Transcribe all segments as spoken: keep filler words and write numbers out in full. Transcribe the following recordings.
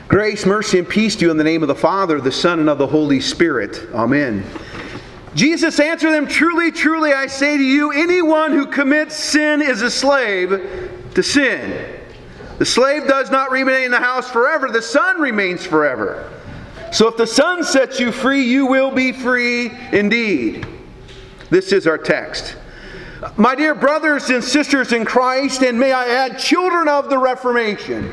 Grace, mercy, and peace to you in the name of the Father, the Son, and of the Holy Spirit. Amen. Jesus answered them, "Truly, truly, I say to you, anyone who commits sin is a slave to sin. The slave does not remain in the house forever. The Son remains forever. So if the Son sets you free, you will be free indeed." This is our text. My dear brothers and sisters in Christ, and may I add, children of the Reformation,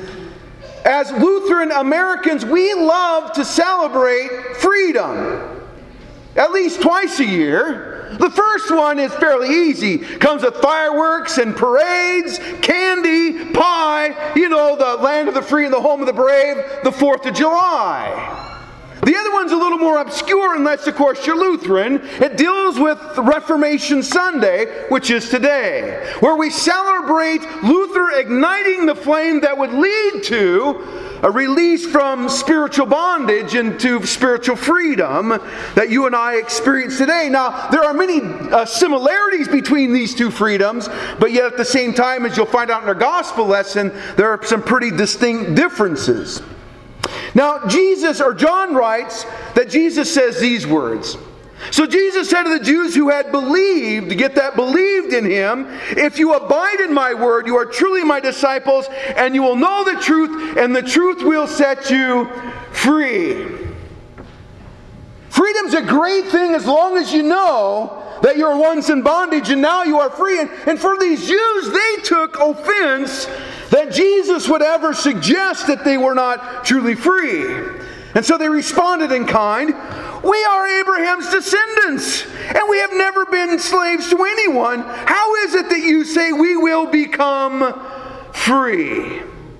as Lutheran Americans, we love to celebrate freedom. At least twice a year. The first one is fairly easy. Comes with fireworks and parades, candy, pie, you know, the land of the free and the home of the brave, the fourth of July. The other one's a little more obscure, unless, of course, you're Lutheran. It deals with Reformation Sunday, which is today, where we celebrate Luther igniting the flame that would lead to a release from spiritual bondage into spiritual freedom that you and I experience today. Now, there are many uh, similarities between these two freedoms, but yet at the same time, as you'll find out in our gospel lesson, there are some pretty distinct differences. Now, Jesus, or John writes that Jesus says these words. So Jesus said to the Jews who had believed, to get that believed in Him, "If you abide in my word, you are truly my disciples, and you will know the truth, and the truth will set you free." Freedom's a great thing as long as you know that you're once in bondage and now you are free. And, and for these Jews, they took offense that Jesus would ever suggest that they were not truly free. And so they responded in kind, "We are Abraham's descendants, and we have never been slaves to anyone. How is it that you say we will become free?"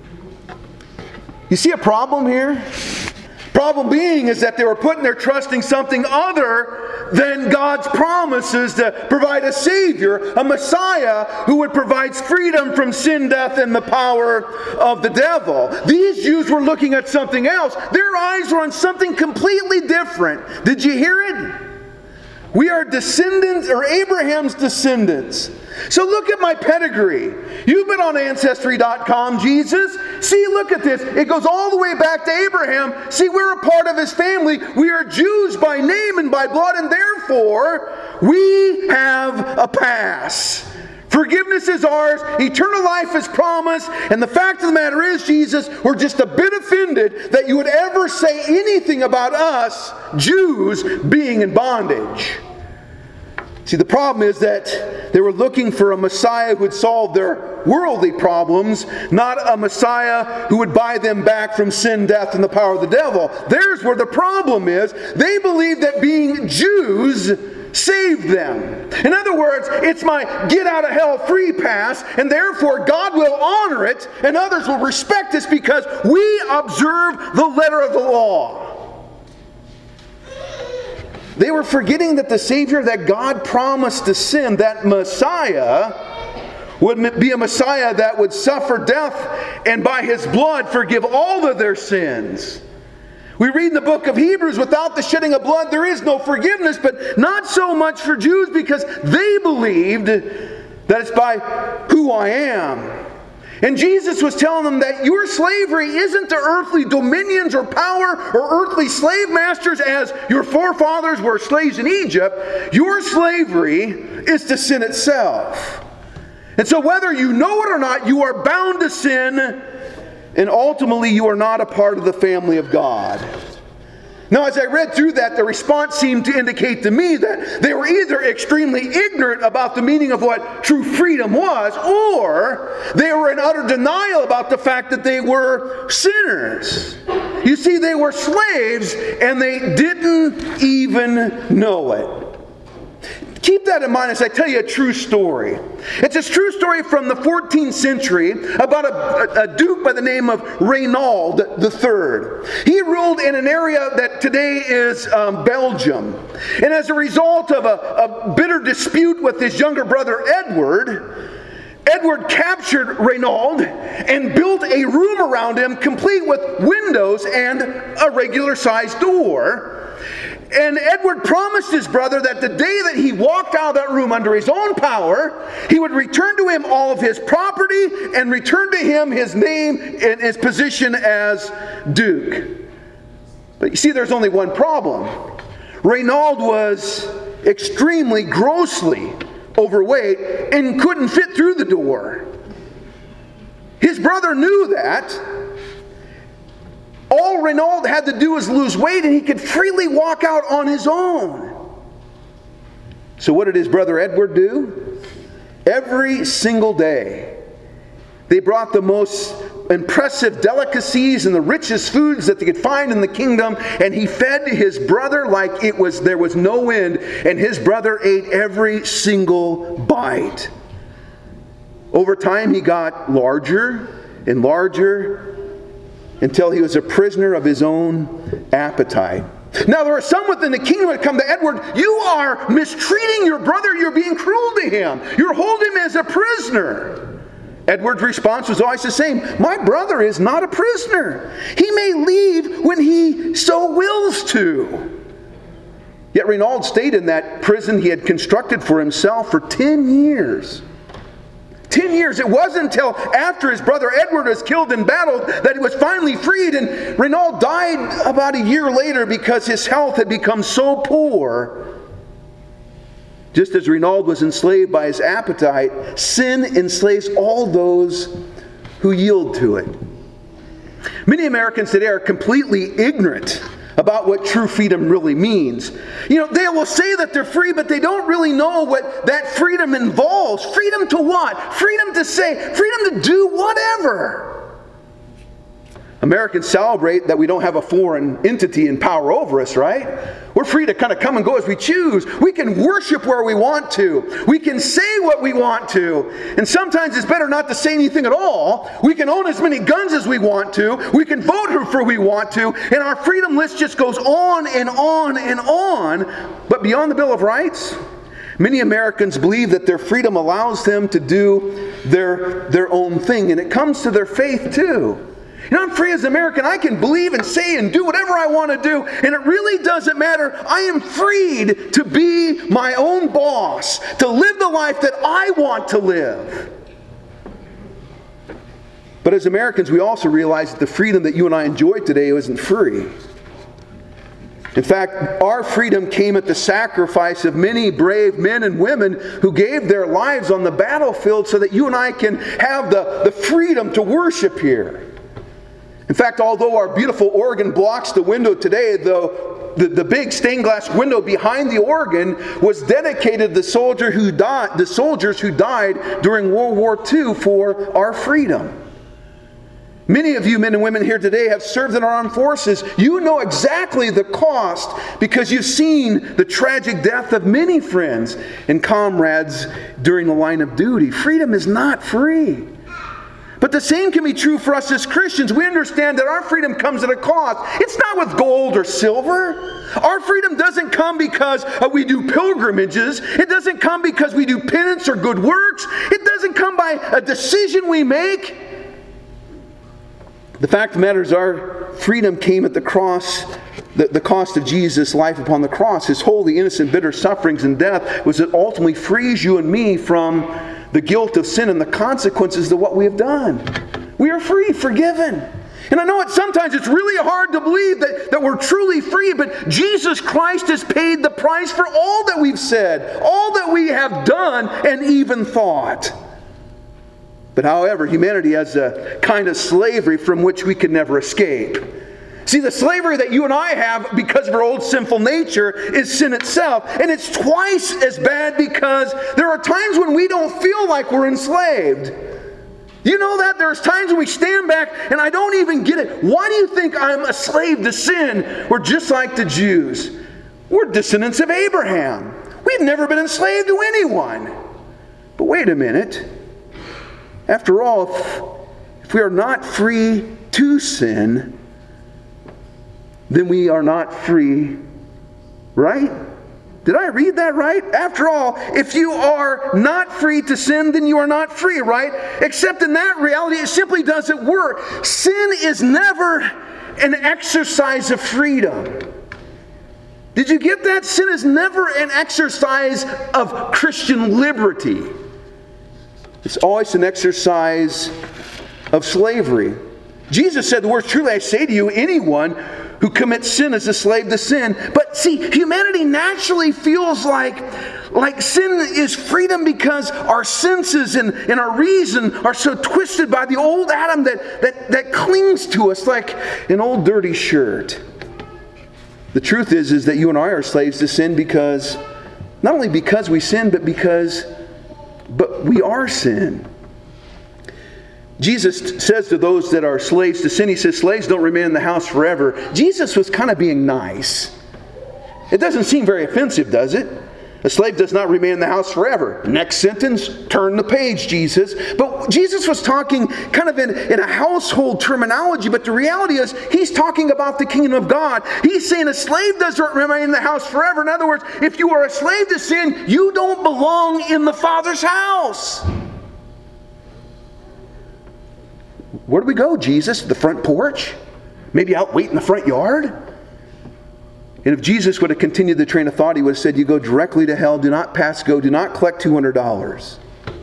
You see a problem here? Problem being is that they were putting their trust in something other than God's promises to provide a Savior, a Messiah who would provide freedom from sin, death, and the power of the devil. These Jews were looking at something else. Their eyes were on something completely different. Did you hear it? We are descendants, or Abraham's descendants. So look at my pedigree. You've been on Ancestry dot com, Jesus. See, look at this. It goes all the way back to Abraham. See, we're a part of his family. We are Jews by name and by blood, and therefore, we have a pass. Forgiveness is ours. Eternal life is promised. And the fact of the matter is, Jesus, we're just a bit offended that you would ever say anything about us, Jews, being in bondage. See, the problem is that they were looking for a Messiah who would solve their worldly problems, not a Messiah who would buy them back from sin, death, and the power of the devil. There's where the problem is. They believe that being Jews saved them. In other words, it's my get out of hell free pass, and therefore God will honor it, and others will respect us because we observe the letter of the law. They were forgetting that the Savior that God promised to send, that Messiah, would be a Messiah that would suffer death and by His blood forgive all of their sins. We read in the book of Hebrews, without the shedding of blood there is no forgiveness, but not so much for Jews because they believed that it's by who I am. And Jesus was telling them that your slavery isn't to earthly dominions or power or earthly slave masters as your forefathers were slaves in Egypt. Your slavery is to sin itself. And so whether you know it or not, you are bound to sin, and ultimately you are not a part of the family of God. Now, as I read through that, the response seemed to indicate to me that they were either extremely ignorant about the meaning of what true freedom was, or they were in utter denial about the fact that they were sinners. You see, they were slaves, and they didn't even know it. Keep that in mind as I tell you a true story. It's a true story from the fourteenth century about a, a duke by the name of Reynaud the third. He ruled in an area that today is um, Belgium. And as a result of a, a bitter dispute with his younger brother Edward, Edward captured Reynaud and built a room around him complete with windows and a regular-sized door. And Edward promised his brother that the day that he walked out of that room under his own power, he would return to him all of his property and return to him his name and his position as Duke. But you see, there's only one problem. Reynaud was extremely, grossly overweight and couldn't fit through the door. His brother knew that. All Reynaud had to do was lose weight and he could freely walk out on his own. So what did his brother Edward do? Every single day, they brought the most impressive delicacies and the richest foods that they could find in the kingdom, and he fed his brother like it was there was no end, and his brother ate every single bite. Over time, he got larger and larger until he was a prisoner of his own appetite. Now, there are some within the kingdom that come to Edward. You are mistreating your brother. You're being cruel to him. You're holding him as a prisoner. Edward's response was always the same. My brother is not a prisoner. He may leave when he so wills to. Yet Reynaud stayed in that prison he had constructed for himself for ten years. Ten years. It wasn't until after his brother Edward was killed in battle that he was finally freed, and Reynaud died about a year later because his health had become so poor. Just as Reynaud was enslaved by his appetite, sin enslaves all those who yield to it. Many Americans today are completely ignorant about what true freedom really means. You know, they will say that they're free, but they don't really know what that freedom involves. Freedom to what? Freedom to say, freedom to do whatever. Americans celebrate that we don't have a foreign entity in power over us, right? We're free to kind of come and go as we choose. We can worship where we want to. We can say what we want to. And sometimes it's better not to say anything at all. We can own as many guns as we want to. We can vote whoever we want to. And our freedom list just goes on and on and on. But beyond the Bill of Rights, many Americans believe that their freedom allows them to do their, their own thing. And it comes to their faith too. You know, I'm free as an American. I can believe and say and do whatever I want to do. And it really doesn't matter. I am freed to be my own boss, to live the life that I want to live. But as Americans, we also realize that the freedom that you and I enjoy today isn't free. In fact, our freedom came at the sacrifice of many brave men and women who gave their lives on the battlefield so that you and I can have the, the freedom to worship here. In fact, although our beautiful organ blocks the window today, the, the, the big stained glass window behind the organ was dedicated to the, soldier who died, the soldiers who died during World War Two for our freedom. Many of you men and women here today have served in our armed forces. You know exactly the cost because you've seen the tragic death of many friends and comrades during the line of duty. Freedom is not free. But the same can be true for us as Christians. We understand that our freedom comes at a cost. It's not with gold or silver. Our freedom doesn't come because uh, we do pilgrimages. It doesn't come because we do penance or good works. It doesn't come by a decision we make. The fact of the matter is our freedom came at the cross, the, the cost of Jesus' life upon the cross. His holy, innocent, bitter sufferings and death was that ultimately frees you and me from the guilt of sin and the consequences of what we have done. We are free, forgiven. And I know it sometimes it's really hard to believe that, that we're truly free, but Jesus Christ has paid the price for all that we've said, all that we have done and even thought. But however, humanity has a kind of slavery from which we can never escape. See, the slavery that you and I have because of our old sinful nature is sin itself. And it's twice as bad because there are times when we don't feel like we're enslaved. You know that? There's times when we stand back and I don't even get it. Why do you think I'm a slave to sin? We're just like the Jews. We're descendants of Abraham. We've never been enslaved to anyone. But wait a minute. After all, if, if we are not free to sin, then we are not free, right? Did I read that right? After all, if you are not free to sin, then you are not free, right? Except in that reality, it simply doesn't work. Sin is never an exercise of freedom. Did you get that? Sin is never an exercise of Christian liberty. It's always an exercise of slavery. Jesus said the words, truly I say to you, anyone who commits sin is a slave to sin. But see, humanity naturally feels like, like sin is freedom because our senses and, and our reason are so twisted by the old Adam that, that, that clings to us like an old dirty shirt. The truth is, is that you and I are slaves to sin because, not only because we sin, but because, but we are sin. Jesus says to those that are slaves to sin, he says, slaves don't remain in the house forever. Jesus was kind of being nice. It doesn't seem very offensive, does it? A slave does not remain in the house forever. Next sentence, turn the page, Jesus. But Jesus was talking kind of in, in a household terminology, but the reality is he's talking about the kingdom of God. He's saying a slave doesn't remain in the house forever. In other words, if you are a slave to sin, you don't belong in the Father's house. Where do we go, Jesus? The front porch? Maybe out wait in the front yard? And if Jesus would have continued the train of thought, he would have said, you go directly to hell, do not pass go, do not collect two hundred dollars.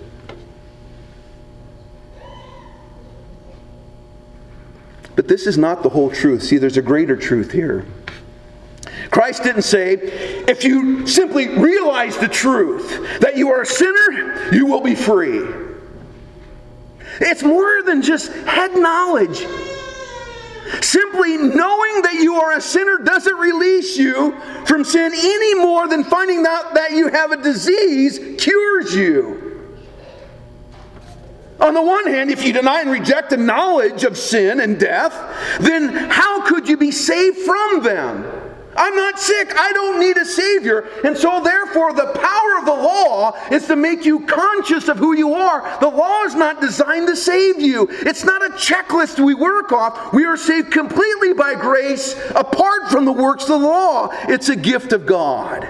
But this is not the whole truth. See, there's a greater truth here. Christ didn't say, if you simply realize the truth, that you are a sinner, you will be free. It's more than just head knowledge. Simply knowing that you are a sinner doesn't release you from sin any more than finding out that you have a disease cures you. On the one hand, if you deny and reject the knowledge of sin and death, then how could you be saved from them? I'm not sick. I don't need a Savior. And so therefore the power of the law is to make you conscious of who you are. The law is not designed to save you. It's not a checklist we work off. We are saved completely by grace apart from the works of the law. It's a gift of God.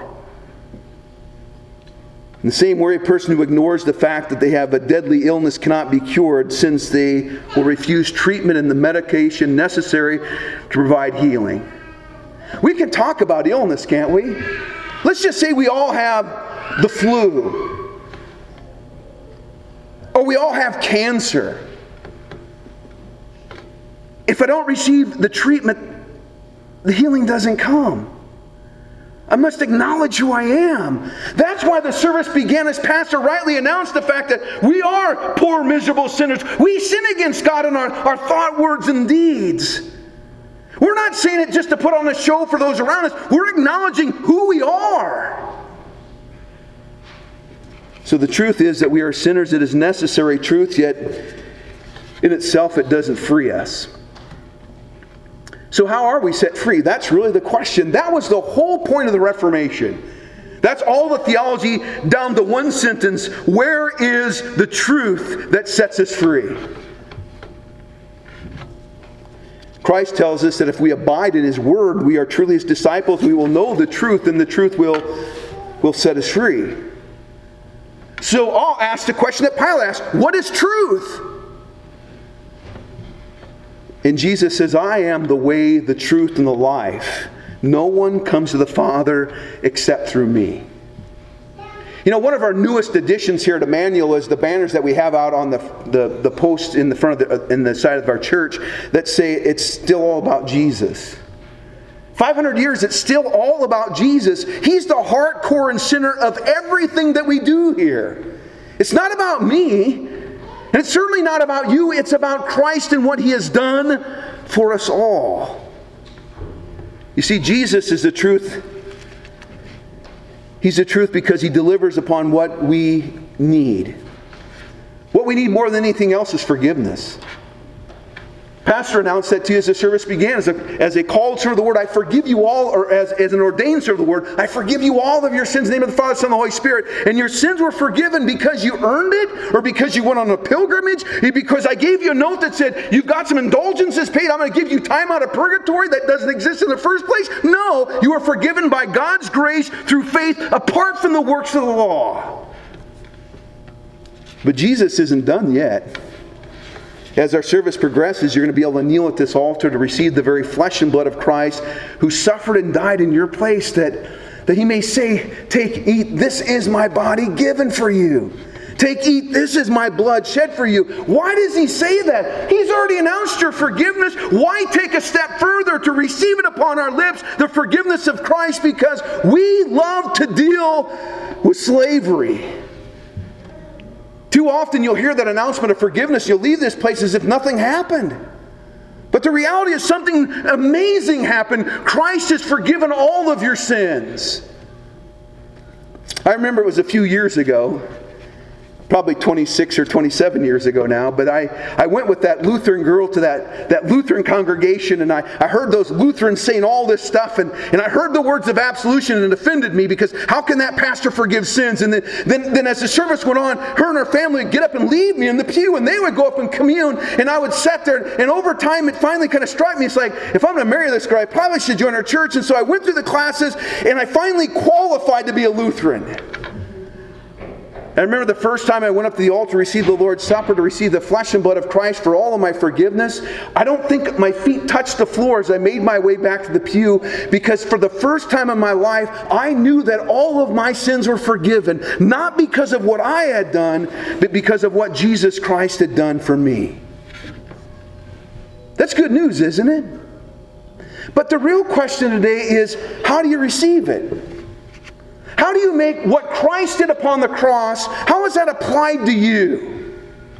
In the same way, a person who ignores the fact that they have a deadly illness cannot be cured, since they will refuse treatment and the medication necessary to provide healing. We can talk about illness, can't we? Let's just say we all have the flu. Or we all have cancer. If I don't receive the treatment, the healing doesn't come. I must acknowledge who I am. That's why the service began as Pastor rightly announced the fact that we are poor, miserable sinners. We sin against God in our, our thought, words, and deeds. We're not saying it just to put on a show for those around us. We're acknowledging who we are. So the truth is that we are sinners. It is necessary truth, yet in itself it doesn't free us. So how are we set free? That's really the question. That was the whole point of the Reformation. That's all the theology down to one sentence. Where is the truth that sets us free? Christ tells us that if we abide in His Word, we are truly His disciples. We will know the truth, and the truth will, will set us free. So I'll ask the question that Pilate asked, what is truth? And Jesus says, I am the way, the truth, and the life. No one comes to the Father except through me. You know, one of our newest additions here to Manual is the banners that we have out on the the, the posts in the front of the in the side of our church that say it's still all about Jesus. five hundred years, it's still all about Jesus. He's the heart, core, and center of everything that we do here. It's not about me, and it's certainly not about you. It's about Christ and what He has done for us all. You see, Jesus is the truth. He's the truth because He delivers upon what we need. What we need more than anything else is forgiveness. Pastor announced that to you as the service began. As a, as a called servant of the Word, I forgive you all, or as, as an ordained servant of the Word, I forgive you all of your sins in the name of the Father, Son, and the Holy Spirit. And your sins were forgiven because you earned it, or because you went on a pilgrimage, because I gave you a note that said, you've got some indulgences paid, I'm going to give you time out of purgatory that doesn't exist in the first place. No, you are forgiven by God's grace through faith apart from the works of the law. But Jesus isn't done yet. As our service progresses, you're going to be able to kneel at this altar to receive the very flesh and blood of Christ, who suffered and died in your place, that, that He may say, take, eat, this is my body given for you. Take, eat, this is my blood shed for you. Why does He say that? He's already announced your forgiveness. Why take a step further to receive it upon our lips, the forgiveness of Christ? Because we love to deal with slavery. Too often you'll hear that announcement of forgiveness, you'll leave this place as if nothing happened. But the reality is something amazing happened. Christ has forgiven all of your sins. I remember it was a few years ago, probably twenty-six or twenty-seven years ago now, but I, I went with that Lutheran girl to that, that Lutheran congregation, and I, I heard those Lutherans saying all this stuff, and, and I heard the words of absolution, and it offended me, because how can that pastor forgive sins? And then, then, then as the service went on, her and her family would get up and leave me in the pew, and they would go up and commune, and I would sit there, and over time it finally kind of struck me, it's like, if I'm going to marry this girl, I probably should join her church. And so I went through the classes, and I finally qualified to be a Lutheran. I remember the first time I went up to the altar to receive the Lord's Supper, to receive the flesh and blood of Christ for all of my forgiveness. I don't think my feet touched the floor as I made my way back to the pew, because for the first time in my life, I knew that all of my sins were forgiven, not because of what I had done, but because of what Jesus Christ had done for me. That's good news, isn't it? But the real question today is, how do you receive it? How do you make what Christ did upon the cross, how is that applied to you?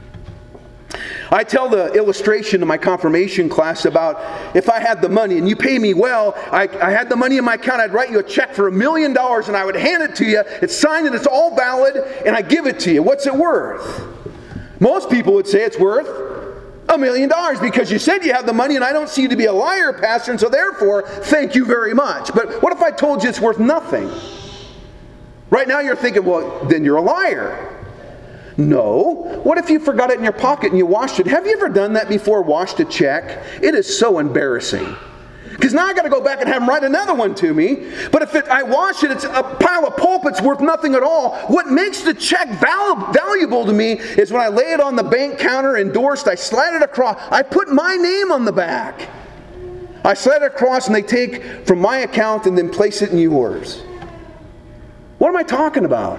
I tell the illustration in my confirmation class about if I had the money and you pay me well, I, I had the money in my account, I'd write you a check for a million dollars and I would hand it to you. It's signed and it's all valid, and I give it to you. What's it worth? Most people would say it's worth a million dollars because you said you have the money, and I don't see you to be a liar, Pastor, and so therefore, thank you very much. But what if I told you it's worth nothing? Right now you're thinking, well, then you're a liar. No. What if you forgot it in your pocket and you washed it? Have you ever done that before, washed a check? It is so embarrassing. Because now I got to go back and have them write another one to me. But if it, I wash it, it's a pile of pulp, it's worth nothing at all. What makes the check val- valuable to me is when I lay it on the bank counter, endorsed, I slide it across, I put my name on the back. I slide it across and they take from my account and then place it in yours. What am I talking about?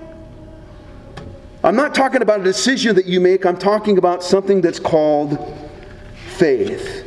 I'm not talking about a decision that you make. I'm talking about something that's called faith.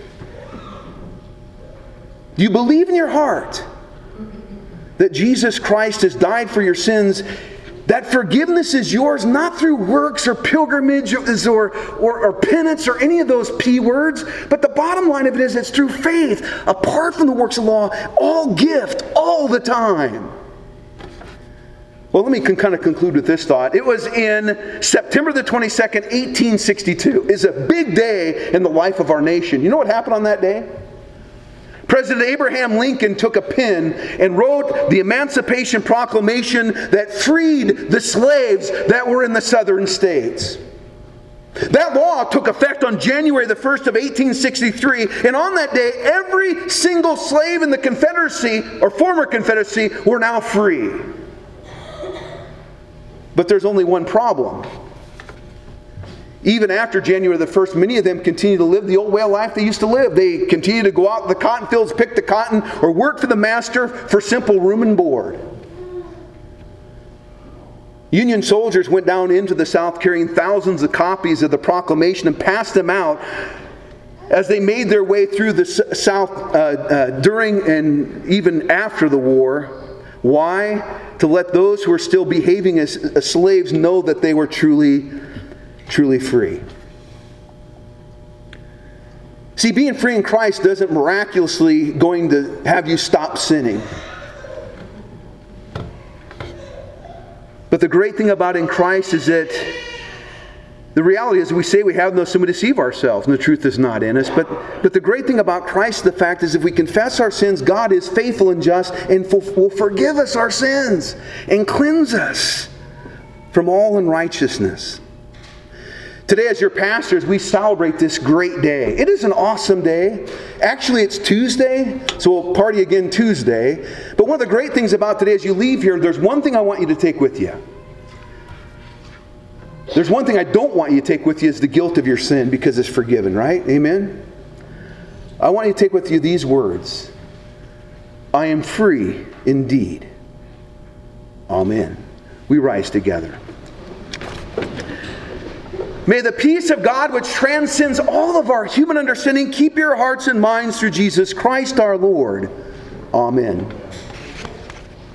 Do you believe in your heart that Jesus Christ has died for your sins, that forgiveness is yours not through works or pilgrimages or, or, or penance or any of those P words, but the bottom line of it is it's through faith, apart from the works of law, all gift, all the time. Well, let me con- kind of conclude with this thought. It was in September the twenty-second, eighteen sixty-two. It's a big day in the life of our nation. You know what happened on that day? President Abraham Lincoln took a pen and wrote the Emancipation Proclamation that freed the slaves that were in the southern states. That law took effect on January the first of eighteen sixty-three, and on that day, every single slave in the Confederacy, or former Confederacy, were now free. But there's only one problem. Even after January the first, many of them continue to live the old way of life they used to live. They continue to go out in the cotton fields, pick the cotton, or work for the master for simple room and board. Union soldiers went down into the South carrying thousands of copies of the proclamation and passed them out as they made their way through the South uh, uh, during and even after the war. Why? To let those who are still behaving as, as slaves know that they were truly, truly free. See, being free in Christ doesn't miraculously going to have you stop sinning. But the great thing about in Christ is that the reality is we say we have no sin, we deceive ourselves, and the truth is not in us. But, but the great thing about Christ, the fact is if we confess our sins, God is faithful and just and will forgive us our sins and cleanse us from all unrighteousness. Today, as your pastors, we celebrate this great day. It is an awesome day. Actually, it's Tuesday, so we'll party again Tuesday. But one of the great things about today, as you leave here, there's one thing I want you to take with you. There's one thing I don't want you to take with you is the guilt of your sin, because it's forgiven, right? Amen? I want you to take with you these words. I am free indeed. Amen. We rise together. May the peace of God, which transcends all of our human understanding, keep your hearts and minds through Jesus Christ our Lord. Amen.